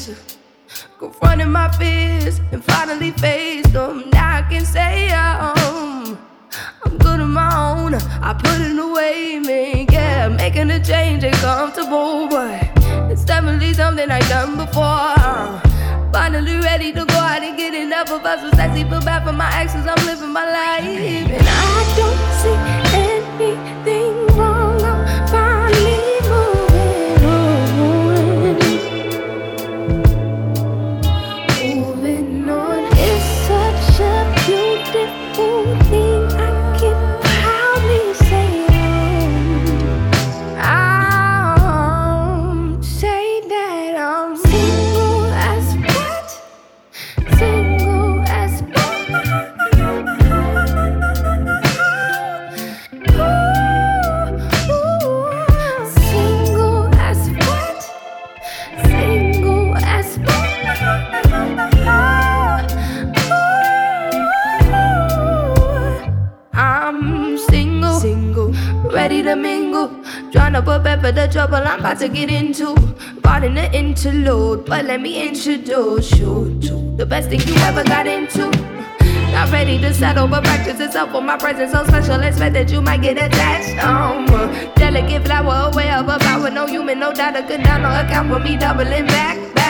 days, confronting my fears and finally faced them. Now I can say I'm good on my own. I put in the way, man, yeah, making a change ain't comfortable, but it's definitely something I've done before. Finally ready to go out and get enough of us. Was sexy, feel bad for my exes. I'm living my life, and I don't see anything wrong. I'm finally moving on. It's such a beautiful thing. I can proudly say I'll say that I'm single as what? Single as what? Single as what? Single as what? I'm single, ready to mingle. Tryna prepare for the trouble I'm about to get into. Pardon the interlude, but let me introduce you to the best thing you ever got into. Not ready to settle, but practice itself for my presence so special. Expect that you might get attached. Delicate flower, aware of a power. No human, no doubt, could not no account for me doubling back.